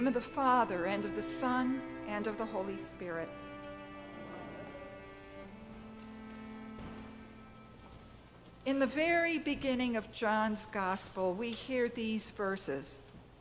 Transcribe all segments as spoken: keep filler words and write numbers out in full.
name of the Father, and of the Son, and of the Holy Spirit. In the very beginning of John's Gospel, we hear these verses.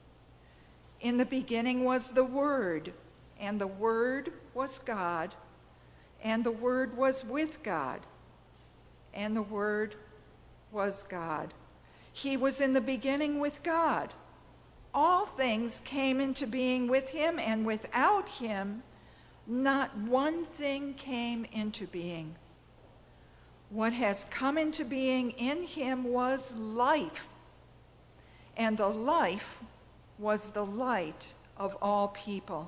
In the beginning was the Word, and the Word was God, and the Word was with God, and the Word was God. He was in the beginning with God. All things came into being with him, and without him, not one thing came into being. What has come into being in him was life, and the life was the light of all people.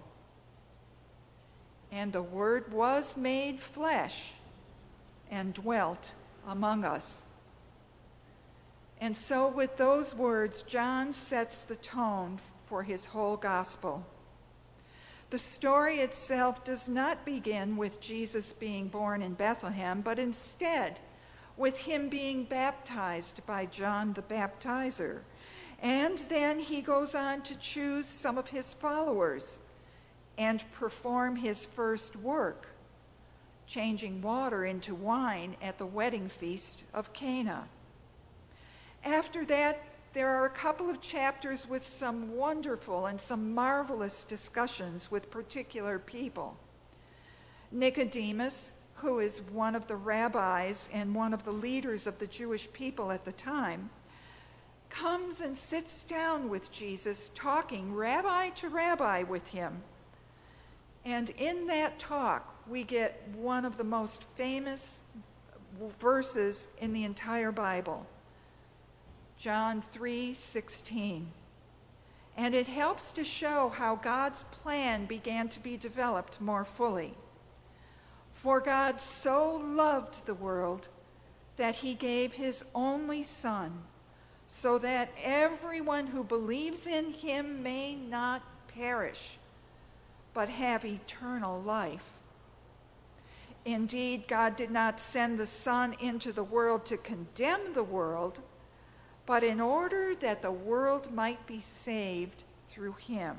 And the Word was made flesh and dwelt among us. And so with those words, John sets the tone for his whole gospel. The story itself does not begin with Jesus being born in Bethlehem, but instead with him being baptized by John the Baptizer. And then he goes on to choose some of his followers and perform his first work, changing water into wine at the wedding feast of Cana. After that, there are a couple of chapters with some wonderful and some marvelous discussions with particular people. Nicodemus, who is one of the rabbis and one of the leaders of the Jewish people at the time, comes and sits down with Jesus, talking rabbi to rabbi with him. And in that talk, we get one of the most famous verses in the entire Bible. John three sixteen. And it helps to show how God's plan began to be developed more fully. For God so loved the world that he gave his only Son, so that everyone who believes in him may not perish, but have eternal life. Indeed, God did not send the Son into the world to condemn the world, but in order that the world might be saved through him.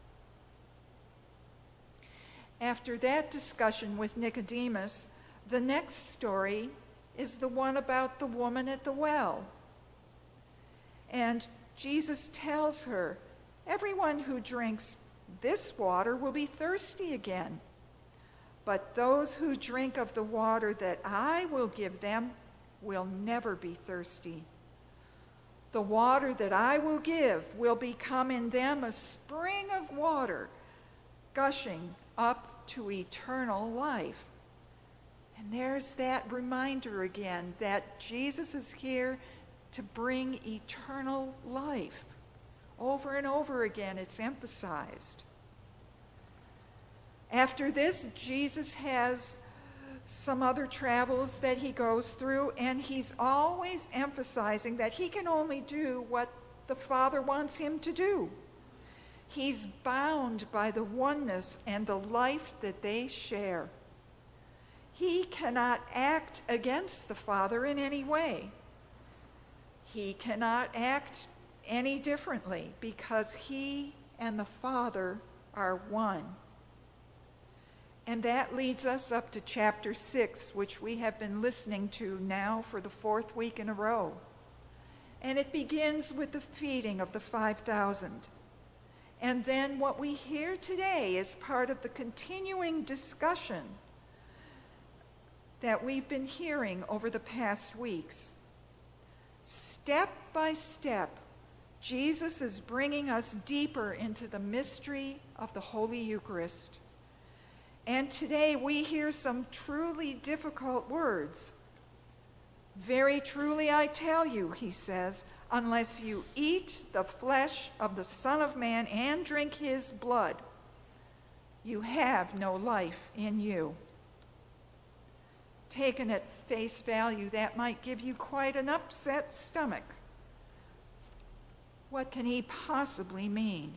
After that discussion with Nicodemus, the next story is the one about the woman at the well. And Jesus tells her, everyone who drinks this water will be thirsty again, but those who drink of the water that I will give them will never be thirsty. The water that I will give will become in them a spring of water, gushing up to eternal life. And there's that reminder again that Jesus is here to bring eternal life. Over and over again, it's emphasized. After this, Jesus has some other travels that he goes through, and he's always emphasizing that he can only do what the Father wants him to do. He's bound by the oneness and the life that they share. He cannot act against the Father in any way. He cannot act any differently because he and the Father are one. And that leads us up to chapter six, which we have been listening to now for the fourth week in a row. And it begins with the feeding of the five thousand. And then what we hear today is part of the continuing discussion that we've been hearing over the past weeks. Step by step, Jesus is bringing us deeper into the mystery of the Holy Eucharist. And today we hear some truly difficult words. Very truly I tell you, he says, unless you eat the flesh of the Son of Man and drink his blood, you have no life in you. Taken at face value, that might give you quite an upset stomach. What can he possibly mean?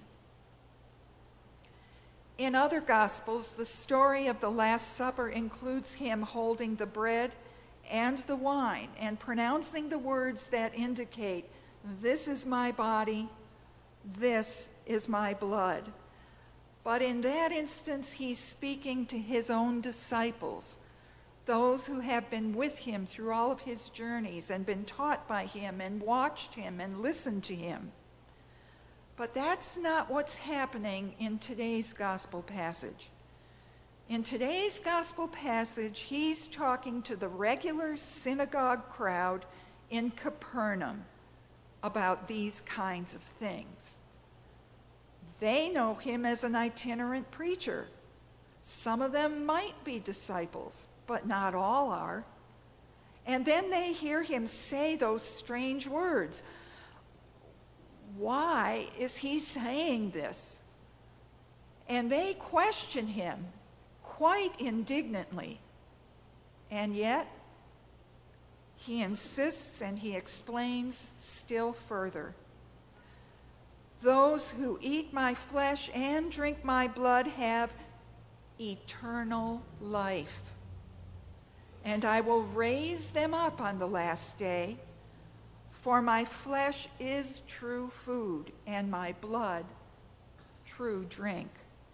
In other Gospels, the story of the Last Supper includes him holding the bread and the wine and pronouncing the words that indicate, "This is my body, this is my blood." But in that instance, he's speaking to his own disciples, those who have been with him through all of his journeys and been taught by him and watched him and listened to him. But that's not what's happening in today's gospel passage. In today's gospel passage, he's talking to the regular synagogue crowd in Capernaum about these kinds of things. They know him as an itinerant preacher. Some of them might be disciples, but not all are. And then they hear him say those strange words. Why is he saying this? And they question him quite indignantly. And yet, he insists and he explains still further. Those who eat my flesh and drink my blood have eternal life, and I will raise them up on the last day, for my flesh is true food, and my blood true drink.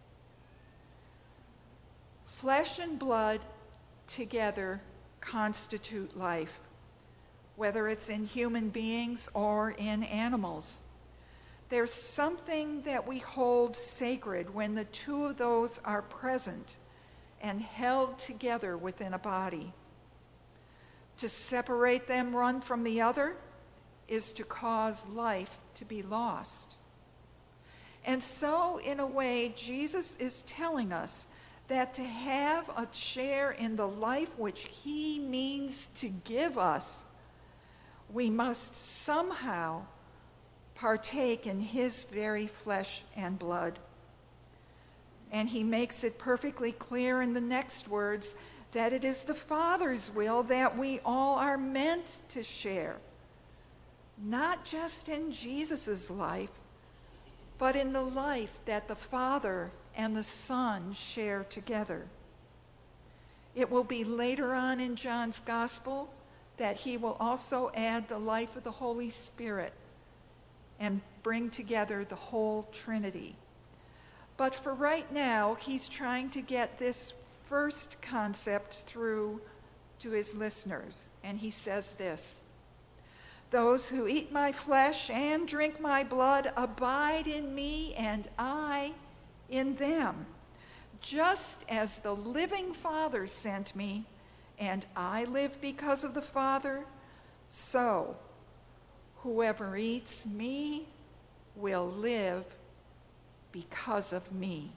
Flesh and blood together constitute life, whether it's in human beings or in animals. There's something that we hold sacred when the two of those are present and held together within a body. To separate them one from the other is to cause life to be lost. And so, in a way, Jesus is telling us that to have a share in the life which he means to give us, we must somehow partake in his very flesh and blood. And he makes it perfectly clear in the next words that it is the Father's will that we all are meant to share, not just in Jesus' life, but in the life that the Father and the Son share together. It will be later on in John's Gospel that he will also add the life of the Holy Spirit and bring together the whole Trinity. But for right now, he's trying to get this first concept through to his listeners. And he says this: those who eat my flesh and drink my blood abide in me, and I in them, just as the living Father sent me, and I live because of the Father, so whoever eats me will live because of me.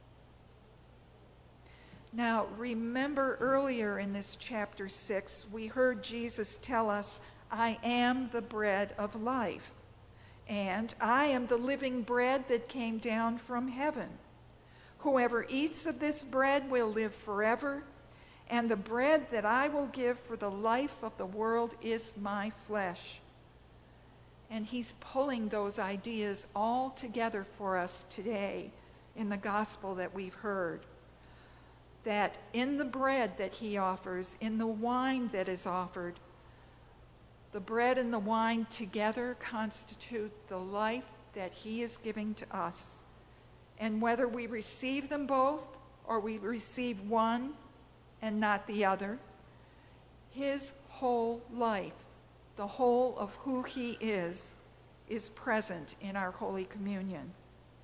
Now, remember earlier in this chapter six, we heard Jesus tell us, I am the bread of life, and I am the living bread that came down from heaven. Whoever eats of this bread will live forever, and the bread that I will give for the life of the world is my flesh. And he's pulling those ideas all together for us today in the gospel that we've heard. That in the bread that he offers, in the wine that is offered, the bread and the wine together constitute the life that he is giving to us. And whether we receive them both or we receive one and not the other, his whole life, the whole of who he is, is present in our Holy Communion.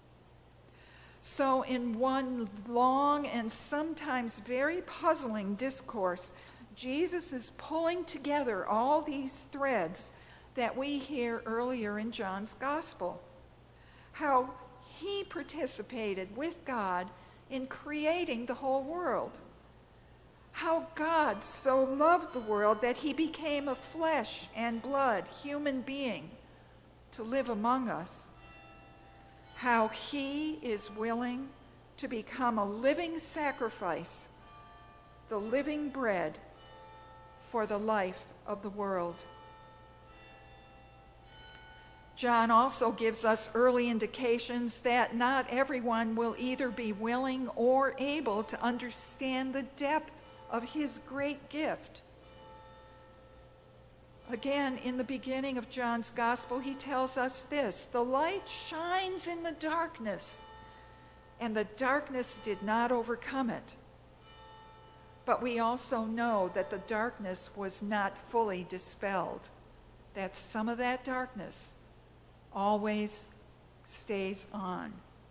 So in one long and sometimes very puzzling discourse, Jesus is pulling together all these threads that we hear earlier in John's Gospel. How he participated with God in creating the whole world. How God so loved the world that he became a flesh and blood human being to live among us. How he is willing to become a living sacrifice, the living bread for the life of the world. John also gives us early indications that not everyone will either be willing or able to understand the depth of his great gift. Again, in the beginning of John's Gospel, he tells us this: the light shines in the darkness, and the darkness did not overcome it. But we also know that the darkness was not fully dispelled, that some of that darkness always stays on.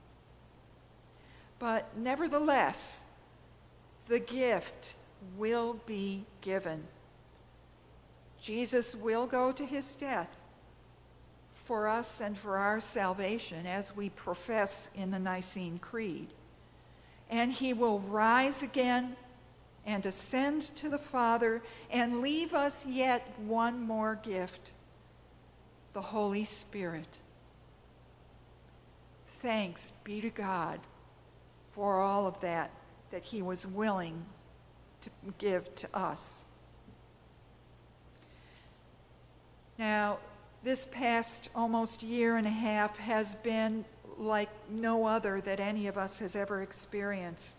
But nevertheless, the gift will be given. Jesus will go to his death for us and for our salvation, as we profess in the Nicene Creed. And he will rise again and ascend to the Father and leave us yet one more gift, the Holy Spirit. Thanks be to God for all of that that he was willing to give to us. Now, this past almost year and a half has been like no other that any of us has ever experienced.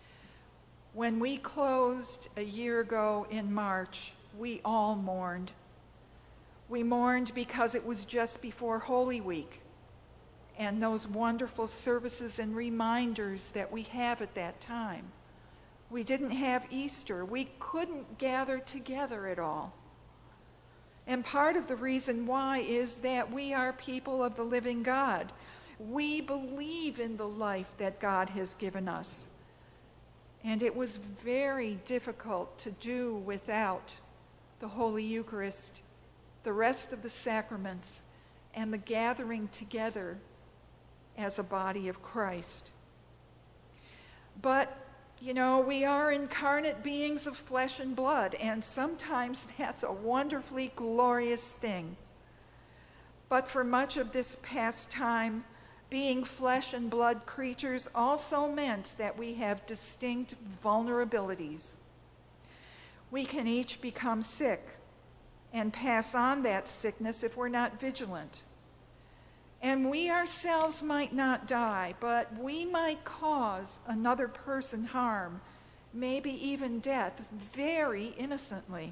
When we closed a year ago in March, we all mourned. We mourned because it was just before Holy Week, and those wonderful services and reminders that we have at that time. We didn't have Easter. We couldn't gather together at all. And part of the reason why is that we are people of the living God. We believe in the life that God has given us. And it was very difficult to do without the Holy Eucharist, the rest of the sacraments, and the gathering together as a body of Christ. But, you know, we are incarnate beings of flesh and blood, and sometimes that's a wonderfully glorious thing. But for much of this past time, being flesh and blood creatures also meant that we have distinct vulnerabilities. We can each become sick and pass on that sickness if we're not vigilant. And we ourselves might not die, but we might cause another person harm, maybe even death, very innocently.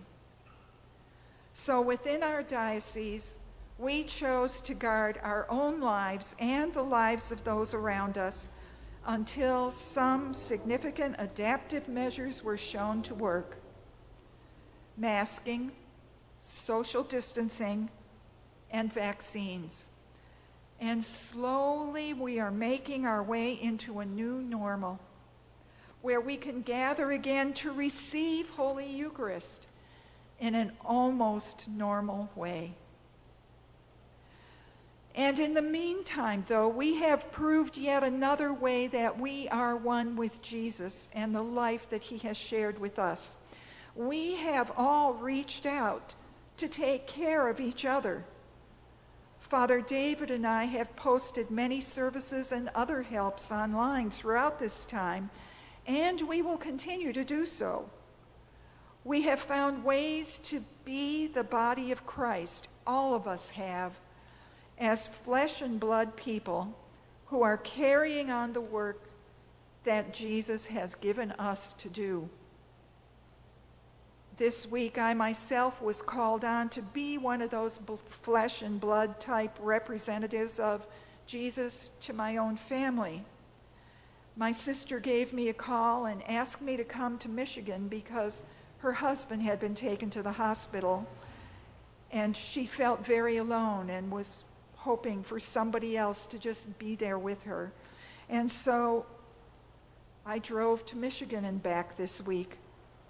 So within our diocese, we chose to guard our own lives and the lives of those around us until some significant adaptive measures were shown to work. Masking, social distancing, and vaccines. And slowly we are making our way into a new normal, where we can gather again to receive Holy Eucharist in an almost normal way. And in the meantime, though, we have proved yet another way that we are one with Jesus and the life that he has shared with us. We have all reached out to take care of each other. Father David and I have posted many services and other helps online throughout this time, and we will continue to do so. We have found ways to be the body of Christ, all of us have, as flesh and blood people who are carrying on the work that Jesus has given us to do. This week, I myself was called on to be one of those flesh and blood type representatives of Jesus to my own family. My sister gave me a call and asked me to come to Michigan because her husband had been taken to the hospital, and she felt very alone and was hoping for somebody else to just be there with her. And so I drove to Michigan and back this week.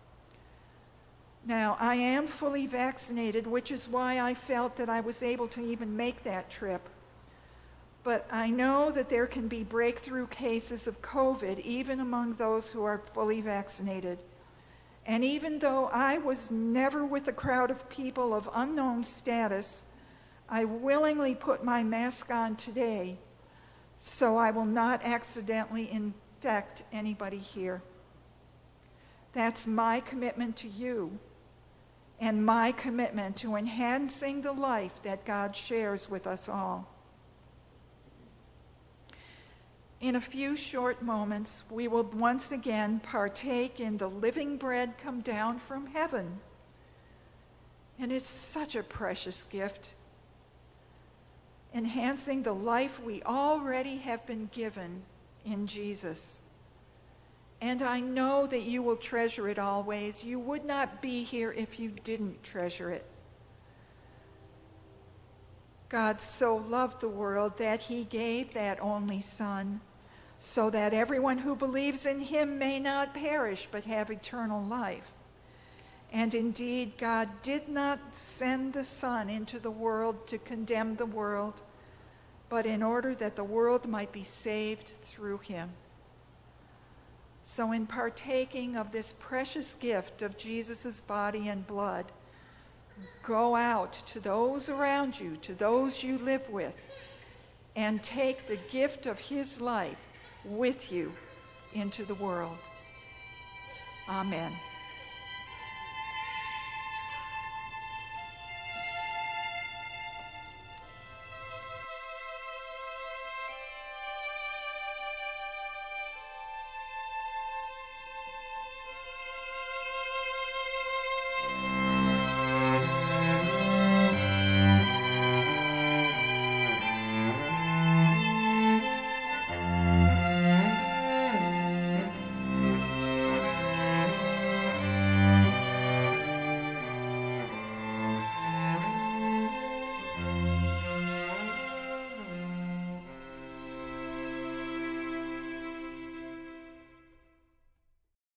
Now, I am fully vaccinated, which is why I felt that I was able to even make that trip. But I know that there can be breakthrough cases of COVID even among those who are fully vaccinated. And even though I was never with a crowd of people of unknown status, I willingly put my mask on today so I will not accidentally infect anybody here. That's my commitment to you and my commitment to enhancing the life that God shares with us all. In a few short moments, we will once again partake in the living bread come down from heaven. And it's such a precious gift, enhancing the life we already have been given in Jesus. And I know that you will treasure it always. You would not be here if you didn't treasure it. God so loved the world that he gave that only Son, so that everyone who believes in him may not perish but have eternal life. And indeed, God did not send the Son into the world to condemn the world, but in order that the world might be saved through him. So in partaking of this precious gift of Jesus' body and blood, go out to those around you, to those you live with, and take the gift of his life with you into the world. Amen.